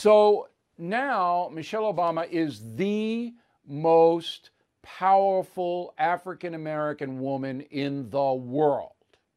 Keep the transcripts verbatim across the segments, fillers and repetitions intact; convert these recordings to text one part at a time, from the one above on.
So now Michelle Obama is the most powerful African-American woman in the world.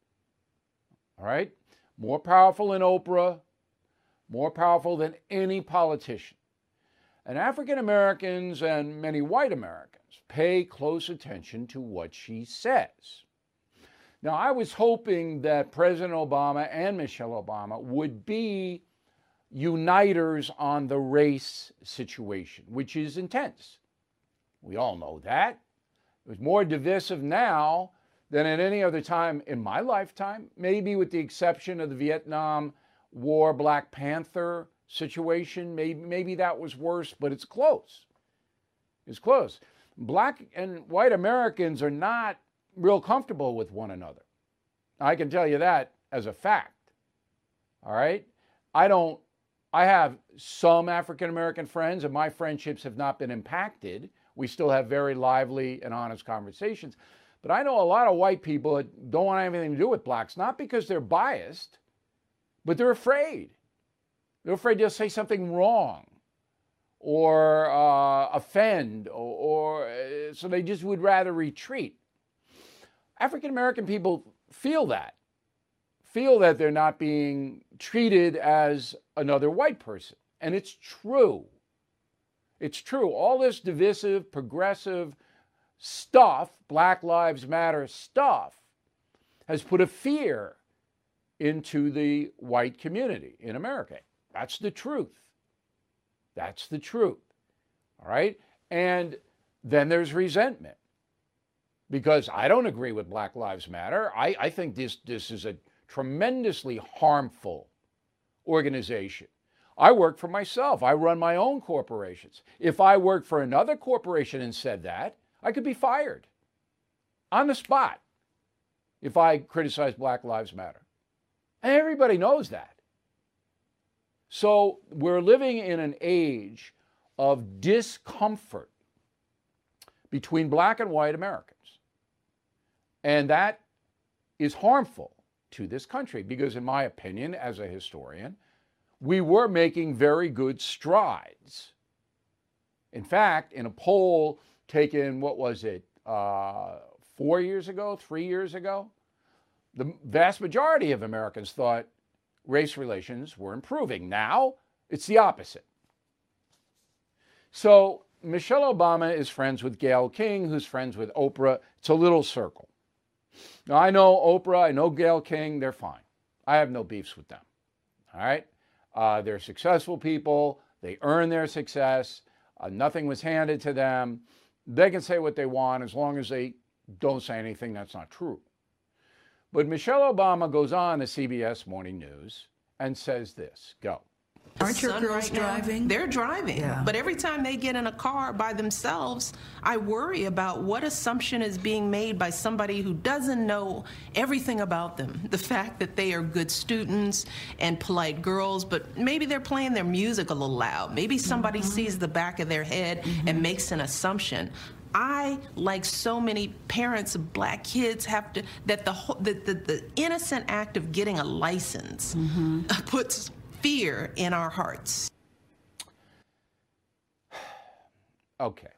All right? More powerful than Oprah, more powerful than any politician. And African Americans and many white Americans pay close attention to what she says. Now, I was hoping that President Obama and Michelle Obama would be uniters on the race situation, which is intense. We all know that. It was more divisive now than at any other time in my lifetime, maybe with the exception of the Vietnam War Black Panther situation. Maybe, maybe that was worse, but it's close. It's close. Black and white Americans are not real comfortable with one another. I can tell you that as a fact. All right? I don't, I have some African American friends, and my friendships have not been impacted. We still have very lively and honest conversations. But I know a lot of white people that don't want anything to do with blacks, not because they're biased, but they're afraid. They're afraid they'll say something wrong or uh, offend, or, or uh, so they just would rather retreat. African American people feel that, feel that they're not being treated as another white person. And it's true. It's true. All this divisive, progressive stuff, Black Lives Matter stuff, has put a fear into the white community in America. That's the truth. That's the truth. All right? And then there's resentment. Because I don't agree with Black Lives Matter. I, I think this, this is a tremendously harmful organization. I work for myself. I run my own corporations. If I worked for another corporation and said that, I could be fired on the spot if I criticize Black Lives Matter. And everybody knows that. So we're living in an age of discomfort between black and white Americans. And that is harmful to this country because, in my opinion, as a historian, we were making very good strides. In fact, in a poll taken, what was it, uh, four years ago, three years ago, the vast majority of Americans thought race relations were improving. Now, it's the opposite. So Michelle Obama is friends with Gayle King, who's friends with Oprah. It's a little circle. Now, I know Oprah, I know Gayle King, they're fine. I have no beefs with them, all right? Uh, they're successful people. They earn their success. Uh, nothing was handed to them. They can say what they want as long as they don't say anything that's not true. But Michelle Obama goes on to C B S Morning News and says this. Go. Aren't your girls right driving? They're driving. Yeah. But every time they get in a car by themselves, I worry about what assumption is being made by somebody who doesn't know everything about them. The fact that they are good students and polite girls, but maybe they're playing their music a little loud. Maybe somebody mm-hmm. sees the back of their head mm-hmm. and makes an assumption. I, like so many parents of black kids, have to, that the, the, the, the innocent act of getting a license mm-hmm. puts fear in our hearts. Okay.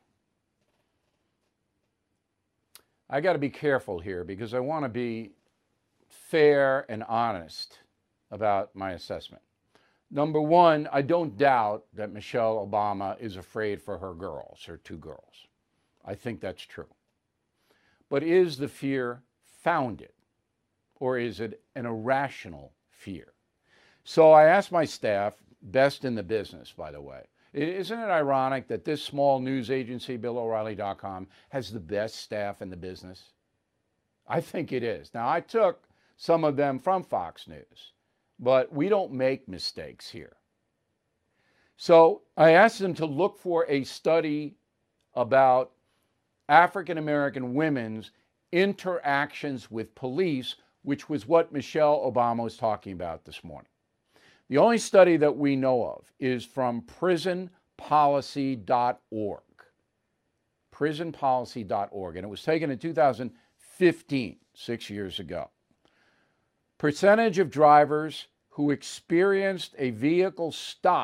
I got to be careful here because I want to be fair and honest about my assessment. Number one, I don't doubt that Michelle Obama is afraid for her girls, her two girls. I think that's true. But is the fear founded, or is it an irrational fear? So I asked my staff, best in the business, by the way, isn't it ironic that this small news agency, Bill O'Reilly dot com, has the best staff in the business? I think it is. Now, I took some of them from Fox News, but we don't make mistakes here. So I asked them to look for a study about African American women's interactions with police, which was what Michelle Obama was talking about this morning. The only study that we know of is from prison policy dot org. prison policy dot org, and it was taken in two thousand fifteen, six years ago. Percentage of drivers who experienced a vehicle stop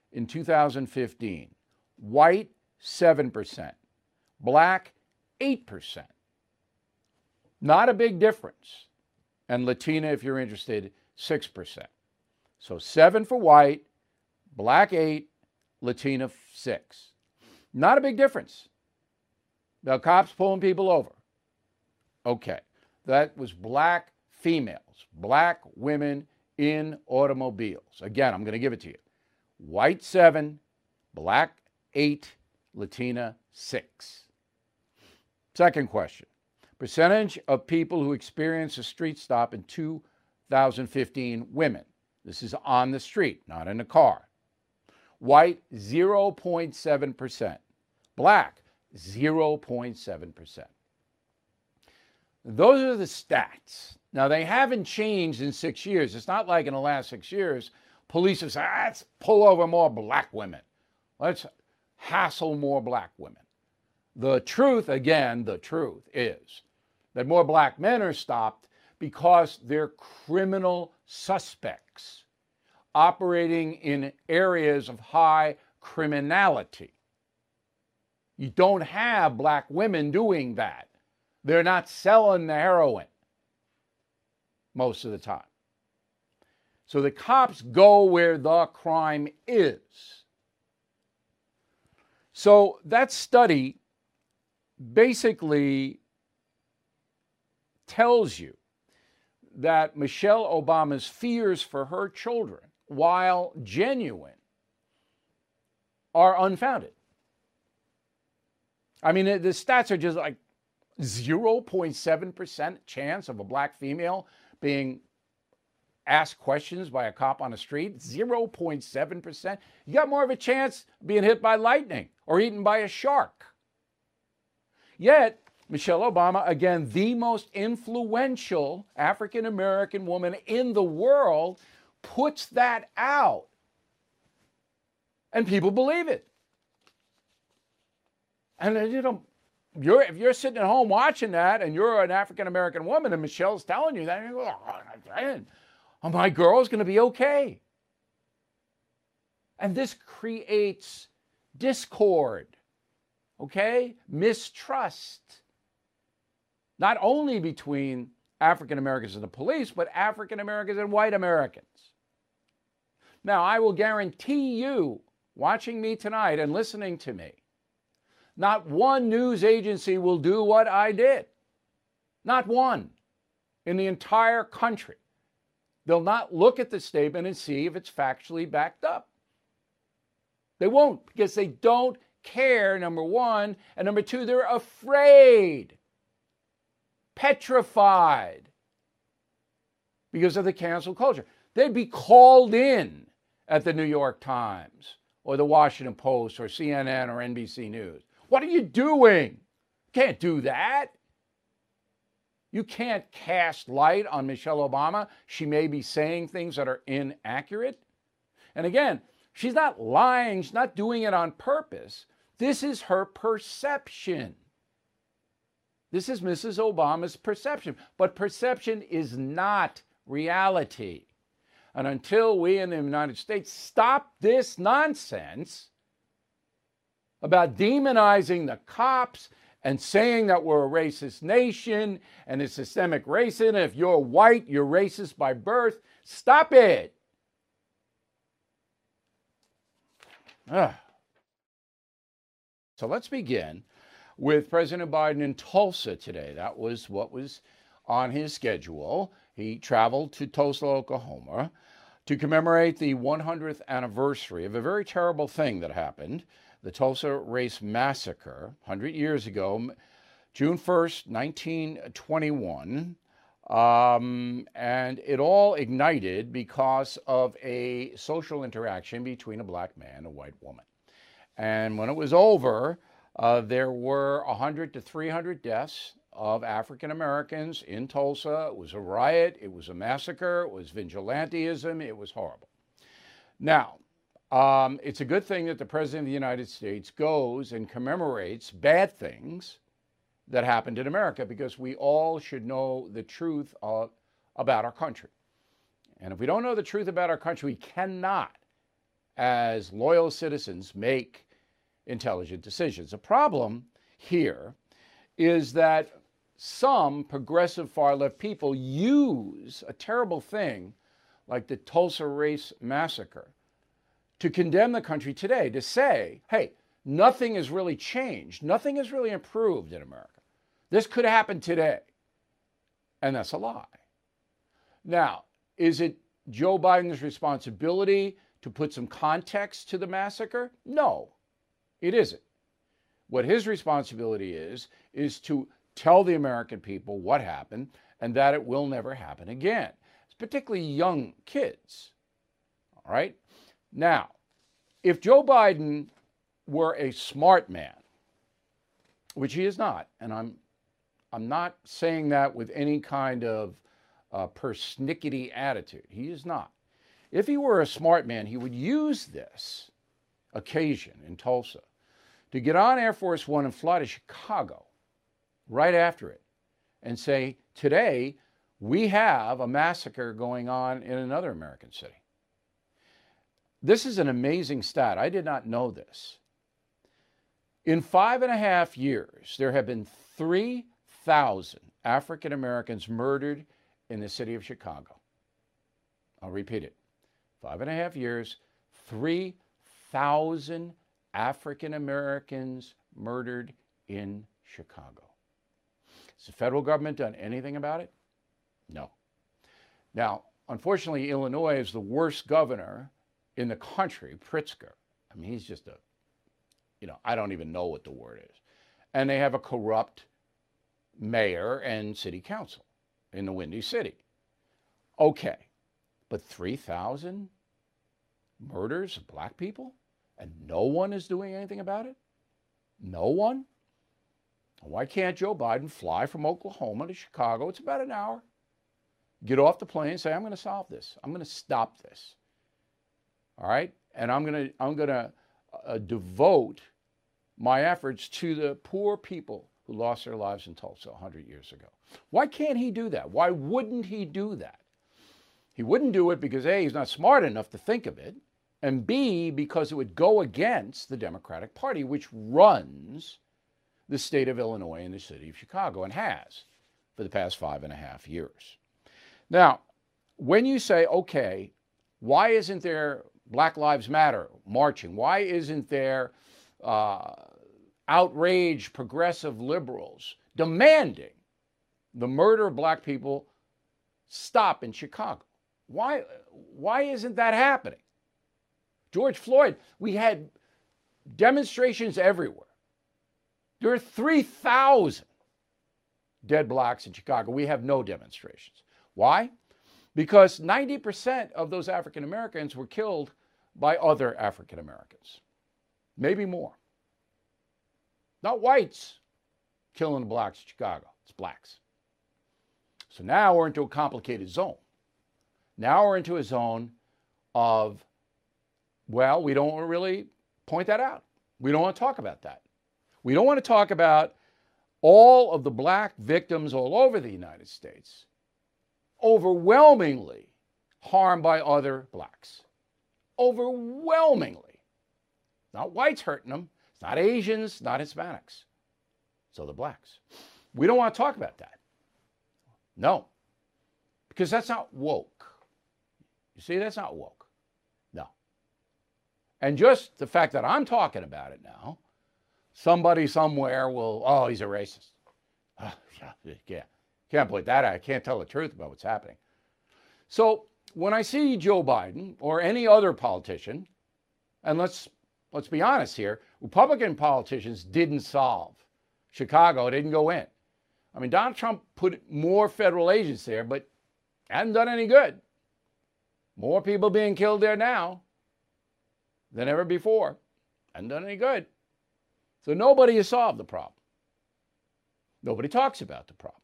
in two thousand fifteen. White, seven percent. Black, eight percent. Not a big difference. And Latina, if you're interested, six percent. So seven for white, black eight, Latina six. Not a big difference. The cops pulling people over. Okay, that was black females, black women in automobiles. Again, I'm going to give it to you. White seven, black eight, Latina six. Second question. Percentage of people who experienced a street stop in two thousand fifteen, women. This is on the street, not in a car. White, zero point seven percent. Black, zero point seven percent. Those are the stats. Now, they haven't changed in six years. It's not like in the last six years, police have said, ah, let's pull over more black women. Let's hassle more black women. The truth, again, the truth is that more black men are stopped because they're criminal suspects operating in areas of high criminality. You don't have black women doing that. They're not selling the heroin most of the time. So the cops go where the crime is. So that study basically tells you that Michelle Obama's fears for her children, while genuine, are unfounded. I mean, the stats are just like zero point seven percent chance of a black female being asked questions by a cop on the street. zero point seven percent. You got more of a chance of being hit by lightning or eaten by a shark. Yet, Michelle Obama, again, the most influential African-American woman in the world, puts that out. And people believe it. And, you know, you're, if you're sitting at home watching that and you're an African-American woman and Michelle's telling you that, you go, oh, my girl's going to be okay. And this creates discord, okay? Mistrust. Not only between African Americans and the police, but African Americans and white Americans. Now, I will guarantee you, watching me tonight and listening to me, not one news agency will do what I did. Not one in the entire country. They'll not look at the statement and see if it's factually backed up. They won't, because they don't care, number one, and number two, they're afraid. Petrified because of the cancel culture. They'd be called in at the New York Times or the Washington Post or C N N or N B C News. What are you doing? Can't do that. You can't cast light on Michelle Obama. She may be saying things that are inaccurate. And again, she's not lying. She's not doing it on purpose. This is her perception. This is Missus Obama's perception. But perception is not reality. And until we in the United States stop this nonsense about demonizing the cops and saying that we're a racist nation and it's systemic racism, if you're white, you're racist by birth, stop it. Ugh. So let's begin with President Biden in Tulsa today. That was what was on his schedule. He traveled to Tulsa, Oklahoma, to commemorate the one hundredth anniversary of a very terrible thing that happened, the Tulsa Race Massacre, one hundred years ago, June first, nineteen twenty-one. Um, and it all ignited because of a social interaction between a black man and a white woman. And when it was over, Uh, there were one hundred to three hundred deaths of African Americans in Tulsa. It was a riot. It was a massacre. It was vigilantism. It was horrible. Now, um, it's a good thing that the President of the United States goes and commemorates bad things that happened in America, because we all should know the truth of, about our country. And if we don't know the truth about our country, we cannot as loyal citizens make intelligent decisions. The problem here is that some progressive far-left people use a terrible thing like the Tulsa Race Massacre to condemn the country today, to say, hey, nothing has really changed. Nothing has really improved in America. This could happen today. And that's a lie. Now, is it Joe Biden's responsibility to put some context to the massacre? No, it isn't. What his responsibility is, is to tell the American people what happened and that it will never happen again. It's particularly young kids. All right? Now, if Joe Biden were a smart man, which he is not, and I'm I'm not saying that with any kind of uh, persnickety attitude. He is not. If he were a smart man, he would use this occasion in Tulsa to get on Air Force One and fly to Chicago right after it and say, today we have a massacre going on in another American city. This is an amazing stat. I did not know this. In five and a half years, there have been three thousand African Americans murdered in the city of Chicago. I'll repeat it. Five and a half years, three thousand African Americans murdered in Chicago. Has the federal government done anything about it? No. Now, unfortunately, Illinois is the worst governor in the country, Pritzker. I mean, he's just a, you know, I don't even know what the word is. And they have a corrupt mayor and city council in the Windy City. Okay, but three thousand murders of black people and no one is doing anything about it? No one? Why can't Joe Biden fly from Oklahoma to Chicago? It's about an hour. Get off the plane and say, I'm going to solve this. I'm going to stop this. All right? And I'm going to I'm going to uh, devote my efforts to the poor people who lost their lives in Tulsa one hundred years ago. Why can't he do that? Why wouldn't he do that? He wouldn't do it because A, he's not smart enough to think of it, and B, because it would go against the Democratic Party, which runs the state of Illinois and the city of Chicago, and has for the past five and a half years. Now, when you say, okay, why isn't there Black Lives Matter marching? Why isn't there uh, outraged progressive liberals demanding the murder of black people stop in Chicago? Why, why isn't that happening? George Floyd, we had demonstrations everywhere. There are three thousand dead blacks in Chicago. We have no demonstrations. Why? Because ninety percent of those African Americans were killed by other African Americans. Maybe more. Not whites killing the blacks in Chicago. It's blacks. So now we're into a complicated zone. Now we're into a zone of, well, we don't really point that out. We don't want to talk about that. We don't want to talk about all of the black victims all over the United States, overwhelmingly harmed by other blacks. Overwhelmingly. Not whites hurting them. It's not Asians, not Hispanics. So the blacks. We don't want to talk about that. No. Because that's not woke. You see, that's not woke. No. And just the fact that I'm talking about it now, somebody somewhere will, oh, he's a racist. Oh, yeah, yeah. Can't point that out. I can't tell the truth about what's happening. So when I see Joe Biden or any other politician, and let's let's be honest here, Republican politicians didn't solve Chicago, didn't go in. I mean, Donald Trump put more federal agents there, but hadn't done any good. More people being killed there now than ever before. Hadn't done any good. So nobody has solved the problem. Nobody talks about the problem.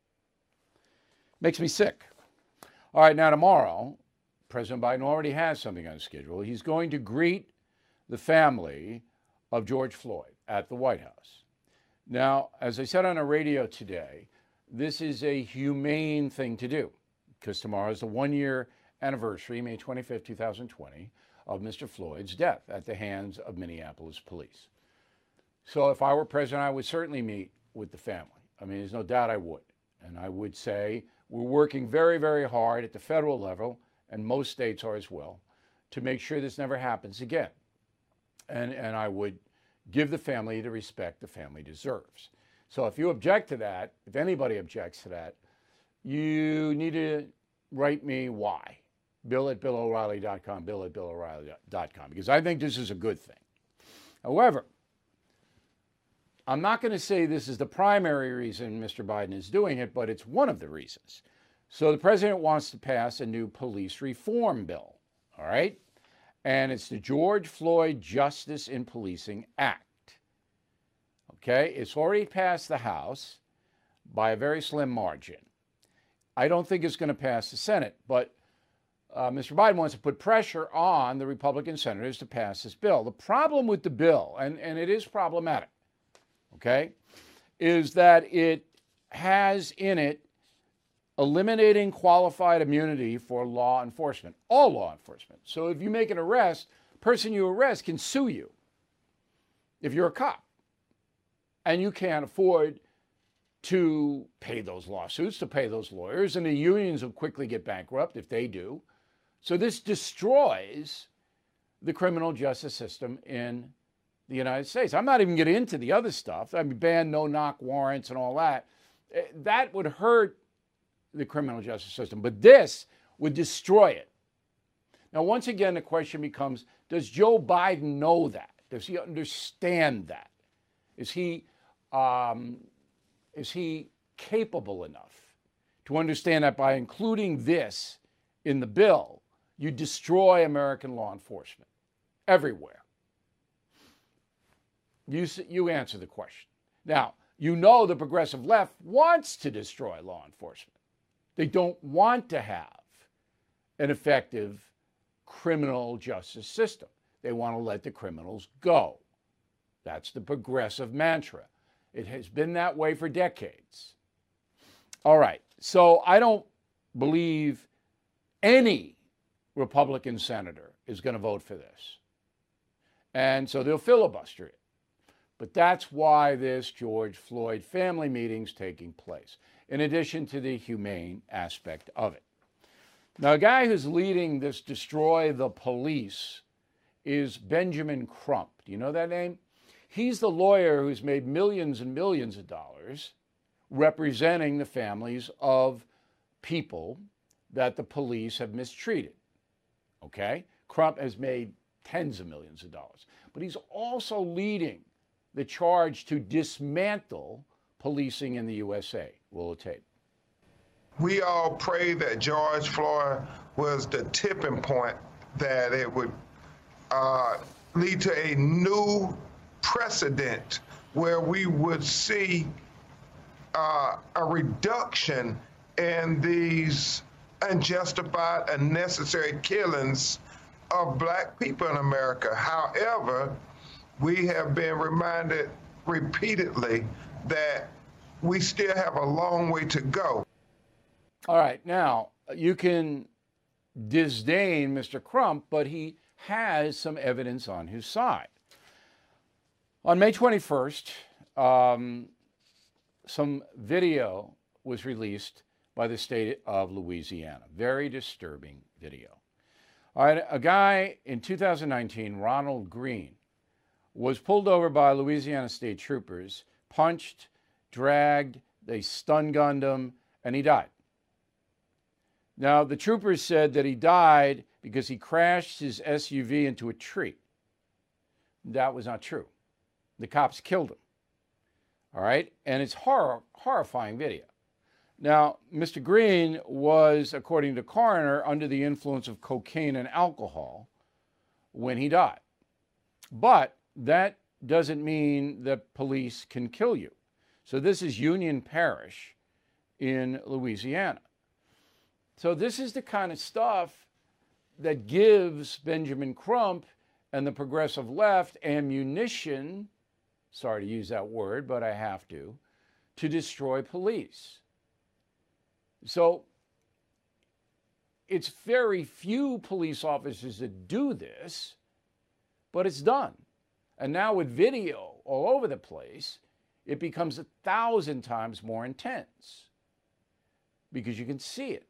Makes me sick. All right, now tomorrow, President Biden already has something on schedule. He's going to greet the family of George Floyd at the White House. Now, as I said on the radio today, this is a humane thing to do because tomorrow is the one-year anniversary, May twenty-fifth, two thousand twenty, of Mister Floyd's death at the hands of Minneapolis police. So if I were president, I would certainly meet with the family. I mean, there's no doubt I would. And I would say we're working very, very hard at the federal level, and most states are as well, to make sure this never happens again. And, and I would give the family the respect the family deserves. So if you object to that, if anybody objects to that, you need to write me why. Bill at Bill O'Reilly dot com, Bill at Bill O'Reilly dot com, because I think this is a good thing. However, I'm not going to say this is the primary reason Mister Biden is doing it, but it's one of the reasons. So the president wants to pass a new police reform bill, all right? And it's the George Floyd Justice in Policing Act. Okay, it's already passed the House by a very slim margin. I don't think it's going to pass the Senate, but uh, Mister Biden wants to put pressure on the Republican senators to pass this bill. The problem with the bill, and, and it is problematic, okay, is that it has in it eliminating qualified immunity for law enforcement, all law enforcement. So if you make an arrest, the person you arrest can sue you if you're a cop. And you can't afford to pay those lawsuits, to pay those lawyers, and the unions will quickly get bankrupt if they do. So this destroys the criminal justice system in the United States. I'm not even getting into the other stuff. I mean, ban no-knock warrants and all that. That would hurt the criminal justice system, but this would destroy it. Now, once again, the question becomes, does Joe Biden know that? Does he understand that? Is he, um, is he capable enough to understand that by including this in the bill, you destroy American law enforcement everywhere? You, you answer the question. Now, you know the progressive left wants to destroy law enforcement. They don't want to have an effective criminal justice system. They want to let the criminals go. That's the progressive mantra. It has been that way for decades. All right, so I don't believe any Republican senator is going to vote for this. And so they'll filibuster it. But that's why this George Floyd family meeting's taking place, in addition to the humane aspect of it. Now, a guy who's leading this Destroy the Police is Benjamin Crump. Do you know that name? He's the lawyer who's made millions and millions of dollars representing the families of people that the police have mistreated. Okay? Crump has made tens of millions of dollars. But he's also leading the charge to dismantle policing in the U S A. Roll the tape. We all pray that George Floyd was the tipping point, that it would uh, lead to a new precedent where we would see uh, a reduction in these unjustified, unnecessary killings of black people in America. However, we have been reminded repeatedly that we still have a long way to go. All right, now, you can disdain Mister Crump, but he has some evidence on his side. On May twenty-first, um, some video was released by the state of Louisiana. Very disturbing video. All right, a guy in two thousand nineteen, Ronald Green, was pulled over by Louisiana state troopers, punched, dragged, they stun-gunned him, and he died. Now, the troopers said that he died because he crashed his S U V into a tree. That was not true. The cops killed him. All right? And it's horror, horrifying video. Now, Mister Green was, according to coroner, under the influence of cocaine and alcohol when he died. But that doesn't mean that police can kill you. So this is Union Parish in Louisiana. So this is the kind of stuff that gives Benjamin Crump and the progressive left ammunition, sorry to use that word, but I have to, to destroy police. So it's very few police officers that do this, but it's done. And now with video all over the place, it becomes a thousand times more intense because you can see it.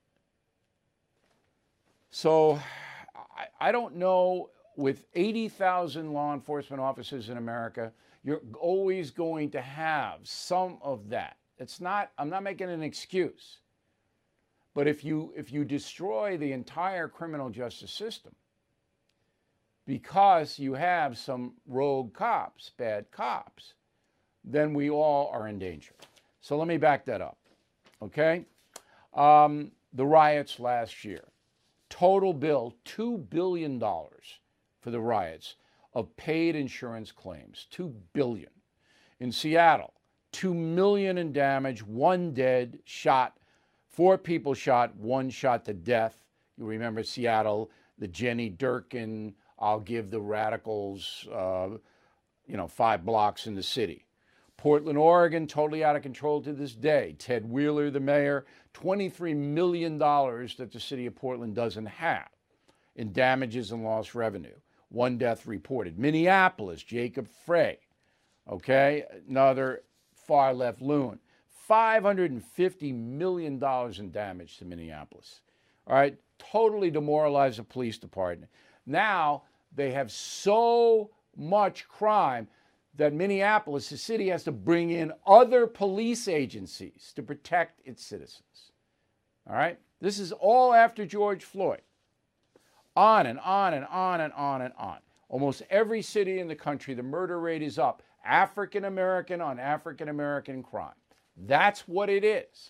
So I, I don't know, with eighty thousand law enforcement officers in America, you're always going to have some of that. It's not, I'm not making an excuse. But if you if you destroy the entire criminal justice system because you have some rogue cops, bad cops, then we all are in danger. So let me back that up, okay? Um, the riots last year, total bill two billion dollars for the riots of paid insurance claims, two billion dollars. In Seattle, two million dollars in damage, one dead, shot, four people shot, one shot to death. You remember Seattle, the Jenny Durkin, I'll give the radicals, uh, you know, five blocks in the city. Portland, Oregon, totally out of control to this day. Ted Wheeler, the mayor, twenty-three million dollars that the city of Portland doesn't have in damages and lost revenue. One death reported. Minneapolis, Jacob Frey, okay, another far-left loon. five hundred fifty million dollars in damage to Minneapolis. All right, totally demoralized the police department. Now they have so much crime that Minneapolis, the city, has to bring in other police agencies to protect its citizens. All right, this is all after George Floyd. On and on and on and on and on. Almost every city in the country, the murder rate is up. African American on African American crime. That's what it is.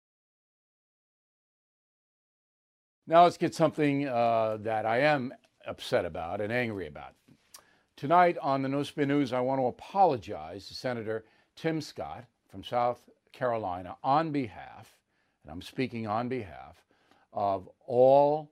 Now let's get something uh, that I am upset about and angry about. Tonight on the No Spin News, I want to apologize to Senator Tim Scott from South Carolina on behalf, and I'm speaking on behalf, of all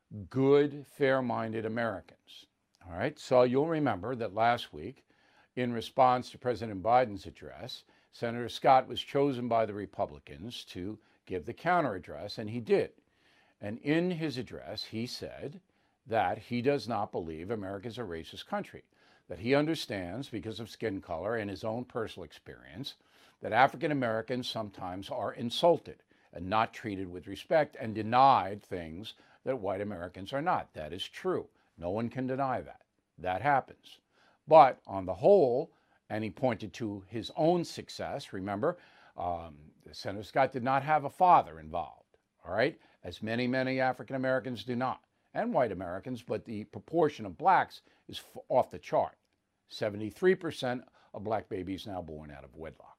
good, fair-minded Americans. All right, so you'll remember that last week, in response to President Biden's address, Senator Scott was chosen by the Republicans to give the counter address, and he did. And in his address, he said that he does not believe America is a racist country, that he understands, because of skin color and his own personal experience, that African Americans sometimes are insulted and not treated with respect and denied things that white Americans are not. That is true. No one can deny that. That happens. But on the whole, and he pointed to his own success, remember, um, Senator Scott did not have a father involved, all right, as many, many African Americans do not, and white Americans, but the proportion of blacks is f- off the chart. seventy-three percent of black babies now born out of wedlock.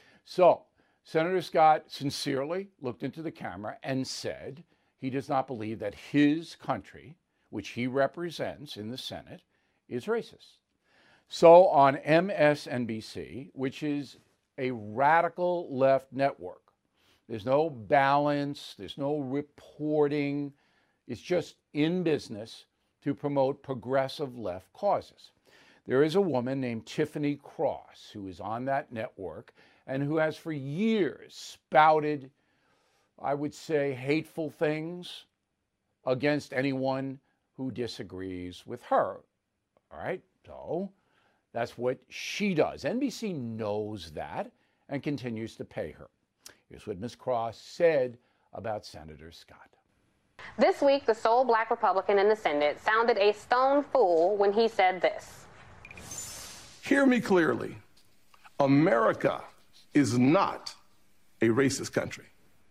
So Senator Scott sincerely looked into the camera and said he does not believe that his country, which he represents in the Senate, is racist. So on M S N B C, which is a radical left network, there's no balance, there's no reporting, it's just in business to promote progressive left causes. There is a woman named Tiffany Cross who is on that network and who has for years spouted, I would say, hateful things against anyone who disagrees with her. All right, so that's what she does. N B C knows that and continues to pay her. Here's what Miz Cross said about Senator Scott. This week, the sole black Republican in the Senate sounded a stone fool when he said this. Hear me clearly. America is not a racist country.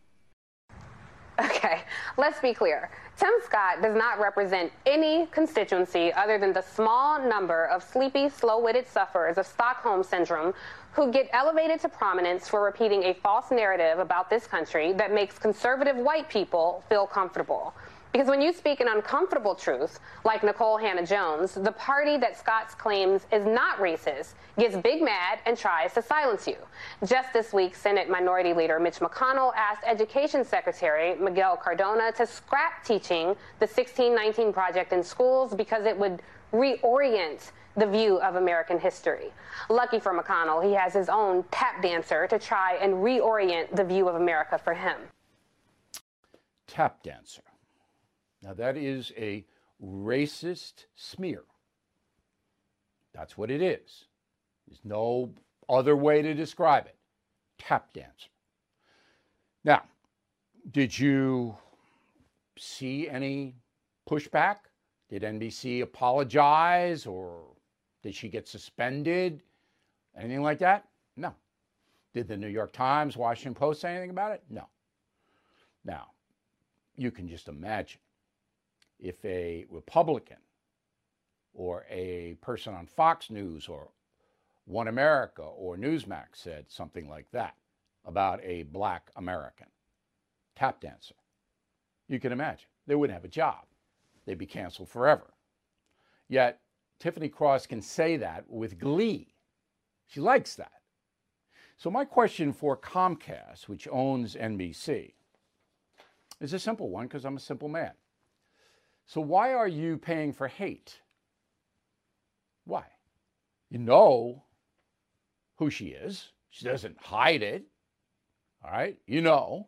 Okay, let's be clear. Tim Scott does not represent any constituency other than the small number of sleepy, slow-witted sufferers of Stockholm Syndrome who get elevated to prominence for repeating a false narrative about this country that makes conservative white people feel comfortable. Because when you speak an uncomfortable truth, like Nicole Hannah-Jones, the party that Scott claims is not racist gets big mad and tries to silence you. Just this week, Senate Minority Leader Mitch McConnell asked Education Secretary Miguel Cardona to scrap teaching the sixteen nineteen Project in schools because it would reorient the view of American history. Lucky for McConnell, he has his own tap dancer to try and reorient the view of America for him. Tap dancer. Now, that is a racist smear. That's what it is. There's no other way to describe it. Tap dancer. Now, did you see any pushback? Did N B C apologize, or did she get suspended? Anything like that? No. Did the New York Times, Washington Post say anything about it? No. Now, you can just imagine if a Republican or a person on Fox News or One America or Newsmax said something like that about a black American tap dancer. You can imagine. They wouldn't have a job. They'd be canceled forever. Yet, Tiffany Cross can say that with glee. She likes that. So my question for Comcast, which owns N B C, is a simple one, because I'm a simple man. So why are you paying for hate? Why? You know who she is. She doesn't hide it. All right? You know.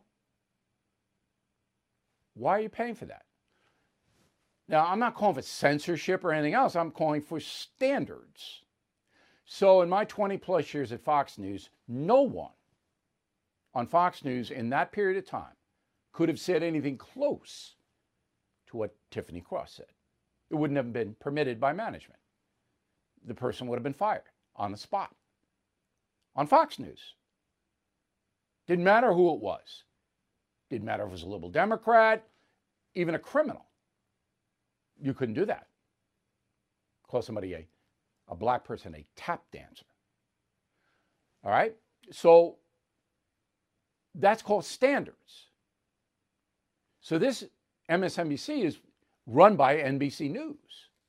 Why are you paying for that? Now, I'm not calling for censorship or anything else. I'm calling for standards. So in my twenty plus years at Fox News, no one on Fox News in that period of time could have said anything close to what Tiffany Cross said. It wouldn't have been permitted by management. The person would have been fired on the spot. On Fox News. Didn't matter who it was. Didn't matter if it was a liberal Democrat, even a criminal. You couldn't do that. Call somebody a, a black person a tap dancer. All right? So that's called standards. So this M S N B C is run by N B C News.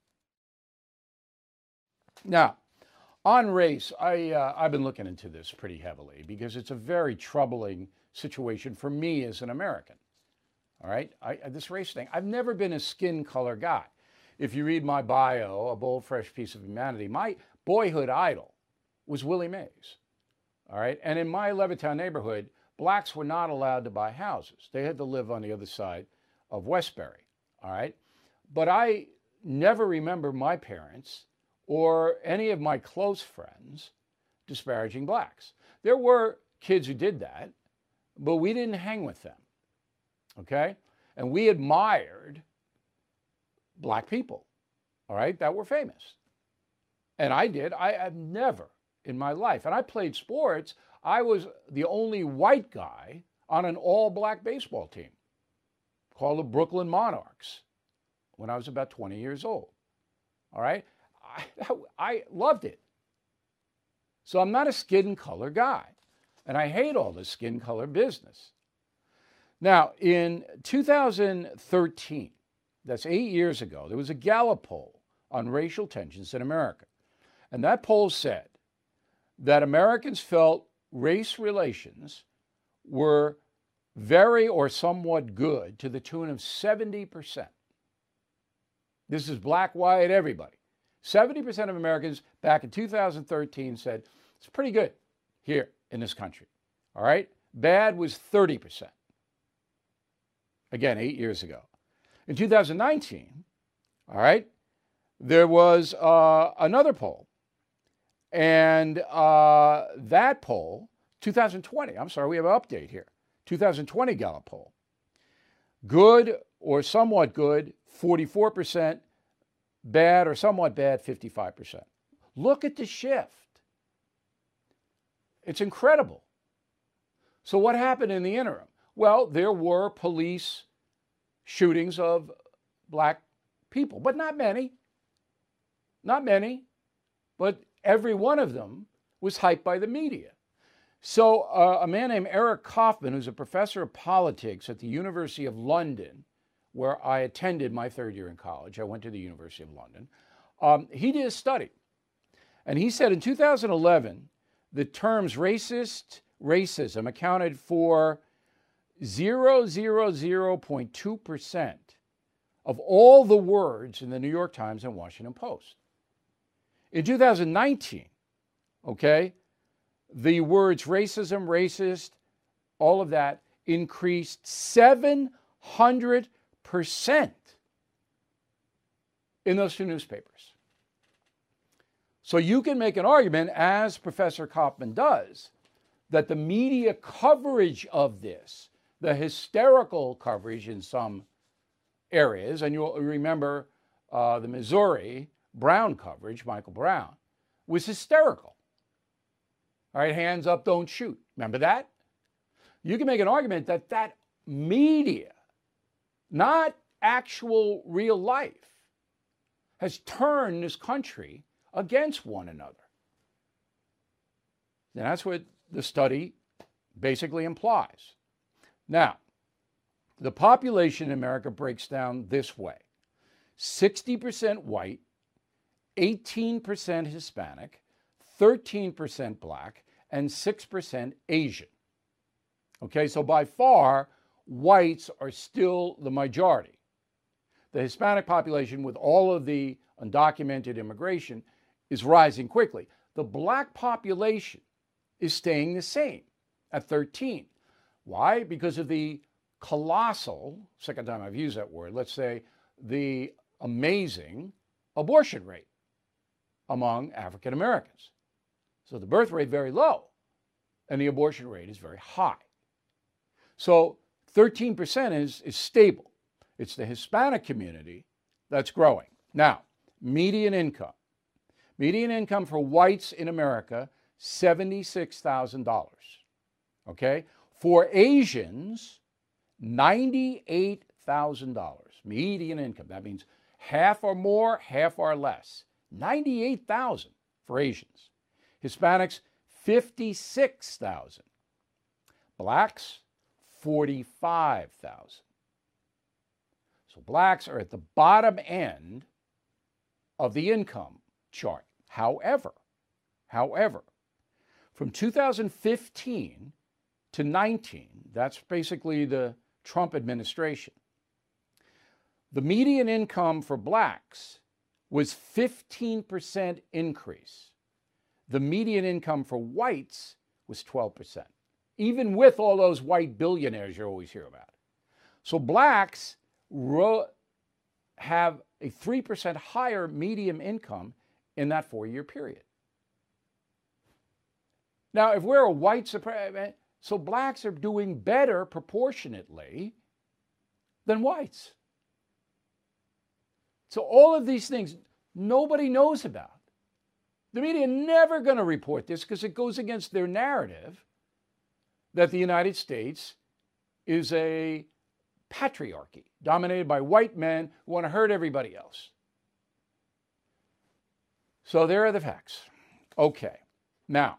Now, on race, I, uh, I've been looking into this pretty heavily because it's a very troubling situation for me as an American. All right? I, this race thing, I've never been a skin color guy. If you read my bio, A Bold, Fresh Piece of Humanity, my boyhood idol was Willie Mays. All right? And in my Levittown neighborhood, blacks were not allowed to buy houses. They had to live on the other side of Westbury. All right? But I never remember my parents or any of my close friends disparaging blacks. There were kids who did that, but we didn't hang with them. Okay? And we admired black people, all right, that were famous. And I did. I have never in my life, and I played sports, I was the only white guy on an all-black baseball team called the Brooklyn Monarchs when I was about twenty years old, all right? I, I loved it. So I'm not a skin color guy, and I hate all this skin color business. Now, in two thousand thirteen, that's eight years ago, there was a Gallup poll on racial tensions in America. And that poll said that Americans felt race relations were very or somewhat good to the tune of seventy percent. This is black, white, everybody. seventy percent of Americans back in two thousand thirteen said it's pretty good here in this country. All right? Bad was thirty percent. Again, eight years ago. In two thousand nineteen, all right, there was uh, another poll. And uh, that poll, two thousand twenty, I'm sorry, we have an update here. two thousand twenty Gallup poll. Good or somewhat good, forty-four percent. Bad or somewhat bad, fifty-five percent. Look at the shift. It's incredible. So what happened in the interim? Well, there were police shootings of black people, but not many. Not many. But every one of them was hyped by the media. So uh, a man named Eric Kaufman, who's a professor of politics at the University of London, where I attended my third year in college, I went to the University of London, um, he did a study. And he said in two thousand eleven, the terms racist, racism accounted for zero point zero zero point two percent of all the words in the New York Times and Washington Post. In two thousand nineteen, okay, the words racism, racist, all of that increased seven hundred percent in those two newspapers. So you can make an argument, as Professor Kaufman does, that the media coverage of this, the hysterical coverage in some areas, and you'll remember uh, the Missouri Brown coverage, Michael Brown, was hysterical. All right, hands up, don't shoot. Remember that? You can make an argument that that media, not actual real life, has turned this country against one another. And that's what the study basically implies. Now, the population in America breaks down this way: sixty percent white, eighteen percent Hispanic, thirteen percent black, and six percent Asian. Okay, so by far, whites are still the majority. The Hispanic population, with all of the undocumented immigration, is rising quickly. The black population is staying the same at thirteen. Why? Because of the colossal, second time I've used that word, let's say the amazing abortion rate among African Americans. So the birth rate very low, and the abortion rate is very high. So thirteen percent is, is stable. It's the Hispanic community that's growing. Now, median income. Median income for whites in America, seventy-six thousand dollars. Okay? For Asians, ninety-eight thousand dollars. Median income. That means half or more, half or less. ninety-eight thousand dollars for Asians. Hispanics, fifty-six thousand dollars. Blacks, forty-five thousand dollars. So blacks are at the bottom end of the income chart. However, however, from two thousand fifteen to nineteen, that's basically the Trump administration, the median income for blacks was fifteen percent increase. The median income for whites was twelve percent, even with all those white billionaires you always hear about. So blacks ro- have a three percent higher median income in that four-year period. Now, if we're a white supremacist, so blacks are doing better proportionately than whites. So all of these things nobody knows about. The media are never going to report this because it goes against their narrative that the United States is a patriarchy dominated by white men who want to hurt everybody else. So there are the facts. Okay. Now,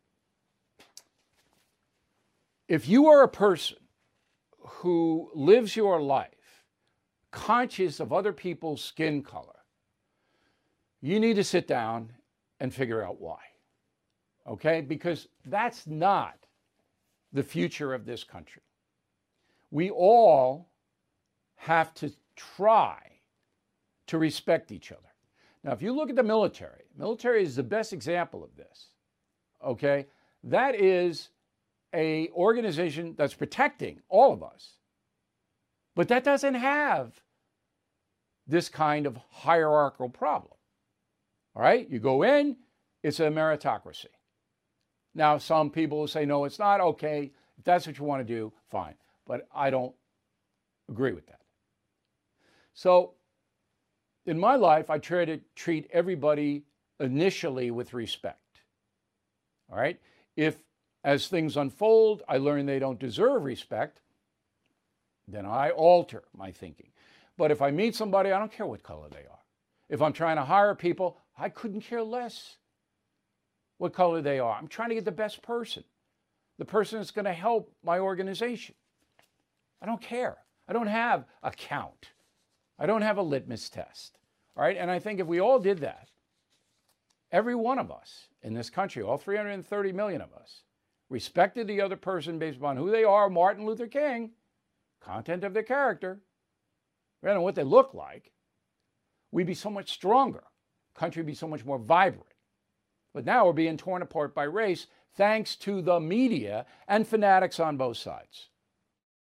if you are a person who lives your life conscious of other people's skin color, you need to sit down and figure out why. Okay? Because that's not the future of this country. We all have to try to respect each other. Now, if you look at the military, military is the best example of this. Okay? That is an organization that's protecting all of us. But that doesn't have this kind of hierarchical problem. All right? You go in, it's a meritocracy. Now, some people will say, no, it's not. Okay, if that's what you want to do, fine. But I don't agree with that. So, in my life, I try to treat everybody initially with respect. All right? If, as things unfold, I learn they don't deserve respect, then I alter my thinking. But if I meet somebody, I don't care what color they are. If I'm trying to hire people, I couldn't care less what color they are. I'm trying to get the best person, the person that's going to help my organization. I don't care. I don't have a count. I don't have a litmus test. All right? And I think if we all did that, every one of us in this country, all three hundred thirty million of us, respected the other person based upon who they are, Martin Luther King, content of their character, rather than what they look like, we'd be so much stronger. Country would be so much more vibrant. But now we're being torn apart by race thanks to the media and fanatics on both sides.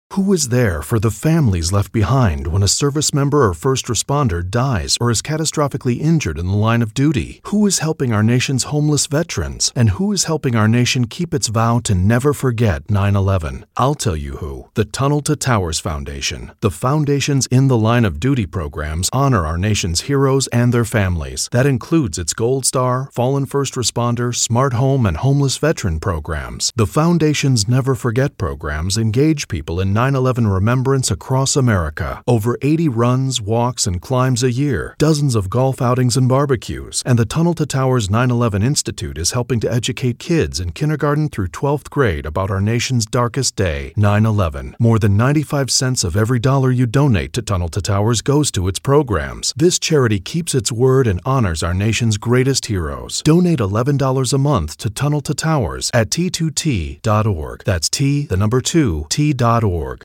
Who is there for the families left behind when a service member or first responder dies or is catastrophically injured in the line of duty? Who is helping our nation's homeless veterans? And who is helping our nation keep its vow to never forget nine eleven? I'll tell you who. The Tunnel to Towers Foundation. The foundation's In the Line of Duty programs honor our nation's heroes and their families. That includes its Gold Star, Fallen First Responder, Smart Home, and Homeless Veteran programs. The foundation's Never Forget programs engage people in nine eleven remembrance across America. Over eighty runs, walks, and climbs a year, dozens of golf outings and barbecues, and the Tunnel to Towers nine eleven Institute is helping to educate kids in kindergarten through twelfth grade about our nation's darkest day, nine eleven. More than ninety-five cents of every dollar you donate to Tunnel to Towers goes to its programs. This charity keeps its word and honors our nation's greatest heroes. Donate eleven dollars a month to Tunnel to Towers at T two T dot org. That's T, the number two, T dot org.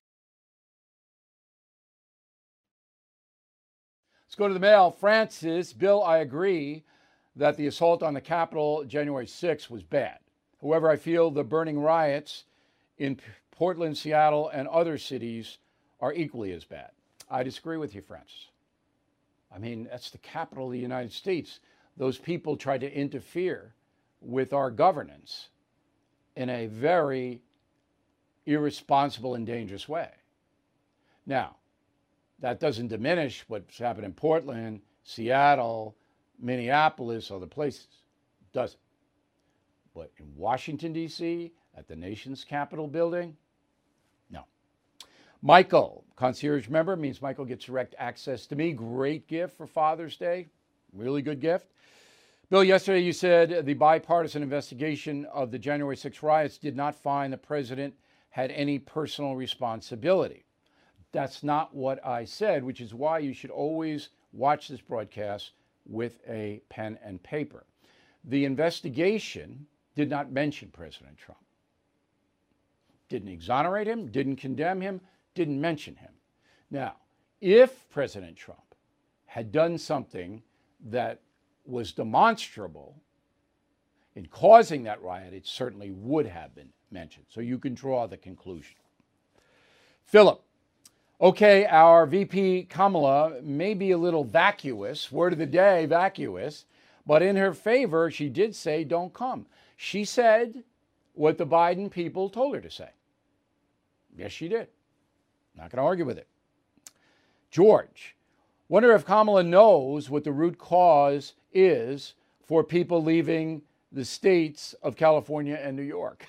Let's go to the mail. Francis, Bill, I agree that the assault on the Capitol January sixth was bad. However, I feel the burning riots in Portland, Seattle, and other cities are equally as bad. I disagree with you, Francis. I mean, that's the capital of the United States. Those people tried to interfere with our governance in a very irresponsible and dangerous way. Now, that doesn't diminish what's happened in Portland, Seattle, Minneapolis, other places. It doesn't. But in Washington, D C, at the nation's Capitol building, no. Michael, concierge member, means Michael gets direct access to me. Great gift for Father's Day. Really good gift. Bill, yesterday you said the bipartisan investigation of the January sixth riots did not find the president had any personal responsibility. That's not what I said, which is why you should always watch this broadcast with a pen and paper. The investigation did not mention President Trump. Didn't exonerate him, didn't condemn him, didn't mention him. Now, if President Trump had done something that was demonstrable in causing that riot, it certainly would have been mentioned. So you can draw the conclusion. Philip. Okay, our V P Kamala may be a little vacuous, word of the day, vacuous, but in her favor, she did say, don't come. She said what the Biden people told her to say. Yes, she did. Not going to argue with it. George, wonder if Kamala knows what the root cause is for people leaving the states of California and New York.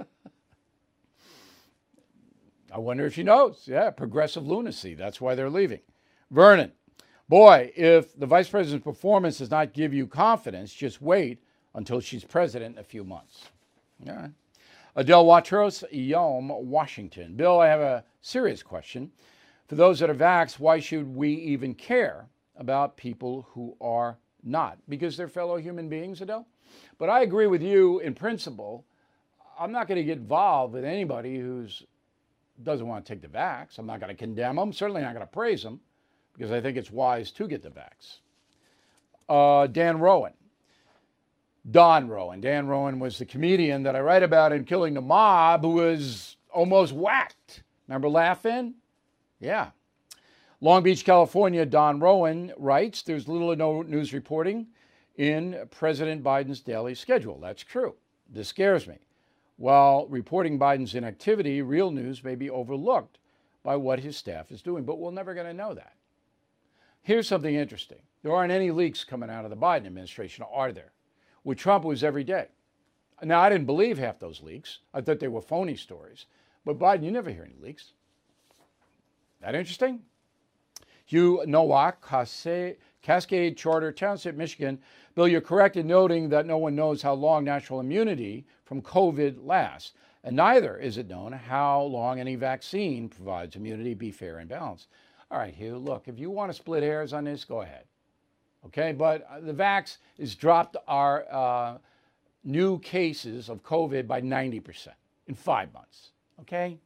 I wonder if she knows. Yeah, progressive lunacy. That's why they're leaving. Vernon, boy, if the vice president's performance does not give you confidence, just wait until she's president in a few months. All right. Adele Watros, Yelm, Washington. Bill, I have a serious question. For those that are vaxxed, why should we even care about people who are not? Because they're fellow human beings, Adele? But I agree with you in principle. I'm not going to get involved with anybody who's doesn't want to take the vax. I'm not going to condemn them. Certainly not going to praise them because I think it's wise to get the vax. Uh, Dan Rowan. Don Rowan. Dan Rowan was the comedian that I write about in Killing the Mob who was almost whacked. Remember Laugh-In? Yeah. Long Beach, California, Don Rowan writes, there's little or no news reporting in President Biden's daily schedule. That's true. This scares me. While reporting Biden's inactivity, real news may be overlooked by what his staff is doing, but we're never going to know that. Here's something interesting. There aren't any leaks coming out of the Biden administration, are there? With Trump, it was every day. Now, I didn't believe half those leaks. I thought they were phony stories. But Biden, you never hear any leaks. That interesting? Hugh Nowak, Cascade Charter Township, Michigan. Bill, you're correct in noting that no one knows how long natural immunity from COVID lasts, and neither is it known how long any vaccine provides immunity. Be fair and balanced. All right, Hugh, look, if you want to split hairs on this, go ahead. Okay, but the vax has dropped our uh, new cases of COVID by ninety percent in five months. Okay?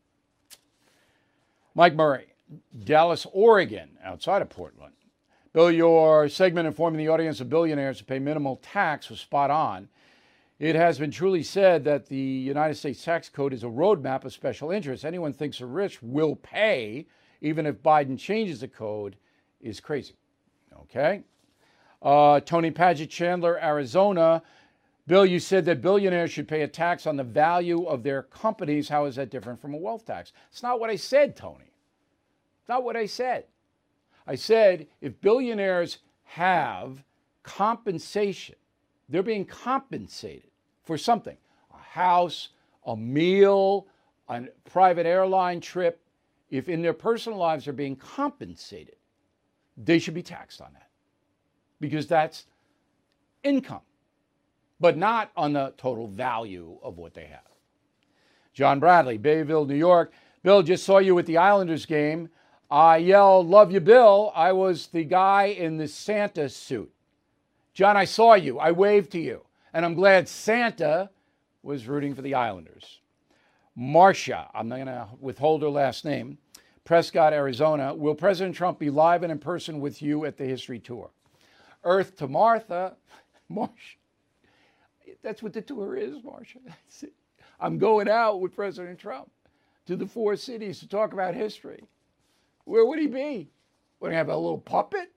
Mike Murray, Dallas, Oregon, outside of Portland. Bill, your segment informing the audience of billionaires who pay minimal tax was spot on. It has been truly said that the United States tax code is a roadmap of special interests. Anyone thinks the rich will pay, even if Biden changes the code, is crazy. Okay? Uh, Tony Paget, Chandler, Arizona. Bill, you said that billionaires should pay a tax on the value of their companies. How is that different from a wealth tax? It's not what I said, Tony. It's not what I said. I said if billionaires have compensation, they're being compensated for something, a house, a meal, a private airline trip. If in their personal lives they're being compensated, they should be taxed on that because that's income, but not on the total value of what they have. John Bradley, Bayville, New York. Bill, just saw you at the Islanders game. I yelled, "Love you, Bill." I was the guy in the Santa suit. John, I saw you. I waved to you. And I'm glad Santa was rooting for the Islanders. Marcia, I'm not going to withhold her last name. Prescott, Arizona. Will President Trump be live and in person with you at the history tour? Earth to Martha. Marcia. That's what the tour is, Marcia. That's it. I'm going out with President Trump to the four cities to talk about history. Where would he be? Would he have a little puppet?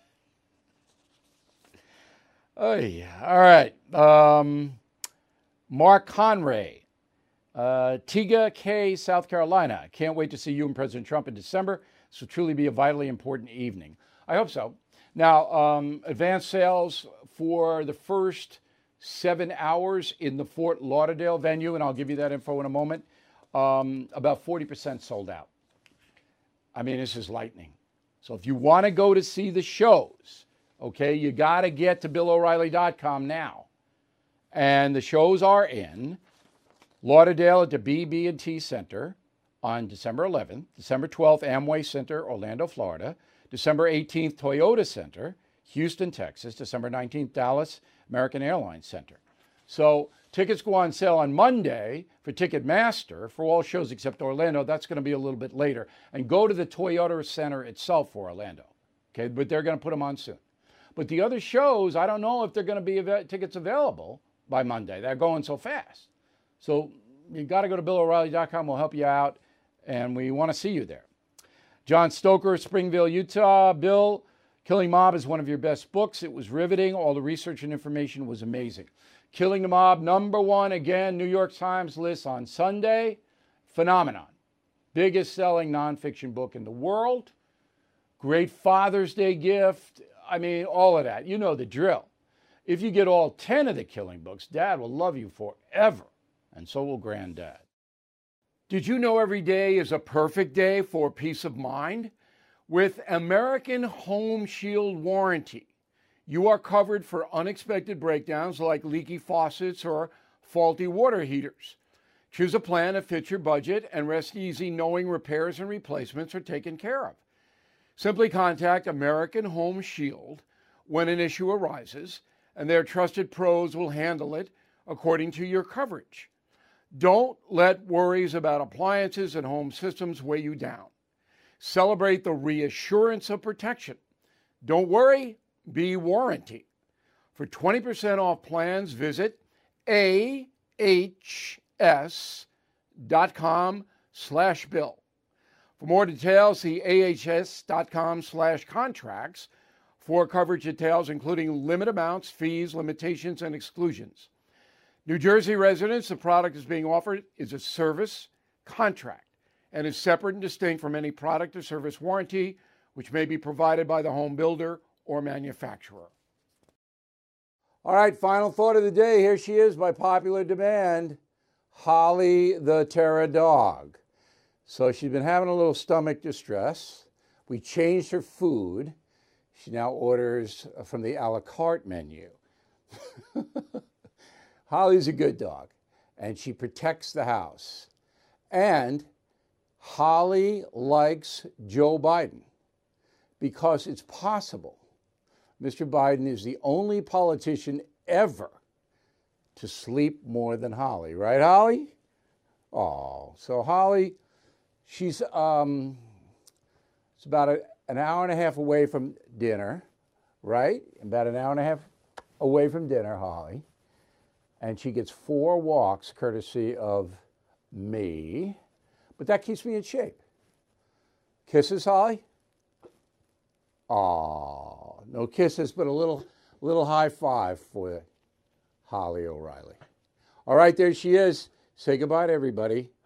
Oh, yeah. All right. Um, Mark Conray, uh, Tiga K, South Carolina. Can't wait to see you and President Trump in December. This will truly be a vitally important evening. I hope so. Now, um, advance sales for the first seven hours in the Fort Lauderdale venue, and I'll give you that info in a moment, um, about forty percent sold out. I mean, this is lightning. So if you want to go to see the shows, okay, you got to get to Bill O'Reilly dot com now. And the shows are in Lauderdale at the B B and T Center on December eleventh, December twelfth, Amway Center, Orlando, Florida, December eighteenth, Toyota Center, Houston, Texas, December nineteenth, Dallas, American Airlines Center. So tickets go on sale on Monday for Ticketmaster for all shows except Orlando. That's going to be a little bit later. And go to the Toyota Center itself for Orlando. Okay, but they're going to put them on soon. But the other shows, I don't know if they're going to be av- tickets available by Monday. They're going so fast. So you got to go to Bill O'Reilly dot com. We'll help you out, and we want to see you there. John Stoker, Springville, Utah. Bill, Killing Mob is one of your best books. It was riveting. All the research and information was amazing. Killing the Mob, number one, again, New York Times list on Sunday. Phenomenon. Biggest selling nonfiction book in the world. Great Father's Day gift. I mean, all of that. You know the drill. If you get all ten of the Killing books, Dad will love you forever. And so will Granddad. Did you know every day is a perfect day for peace of mind? With American Home Shield Warranty, you are covered for unexpected breakdowns like leaky faucets or faulty water heaters. Choose a plan that fits your budget and rest easy knowing repairs and replacements are taken care of. Simply contact American Home Shield when an issue arises, and their trusted pros will handle it according to your coverage. Don't let worries about appliances and home systems weigh you down. Celebrate the reassurance of protection. Don't worry, be warranty. For twenty percent off plans, visit A H S dot com slash bill. For more details, see A H S dot com slash contracts for coverage details, including limit amounts, fees, limitations, and exclusions. New Jersey residents, the product is being offered is a service contract and is separate and distinct from any product or service warranty, which may be provided by the home builder or manufacturer. All right, final thought of the day. Here she is by popular demand, Holly the Terra dog. So she's been having a little stomach distress. We changed her food. She now orders from the a la carte menu. Holly's a good dog, and she protects the house. And Holly likes Joe Biden because it's possible Mister Biden is the only politician ever to sleep more than Holly. Right, Holly? Oh, so Holly, she's um, it's about a, an hour and a half away from dinner, right? About an hour and a half away from dinner, Holly. And she gets four walks courtesy of me. But that keeps me in shape. Kisses, Holly? Aw, no kisses, but a little, little high five for Holly O'Reilly. All right, there she is. Say goodbye to everybody.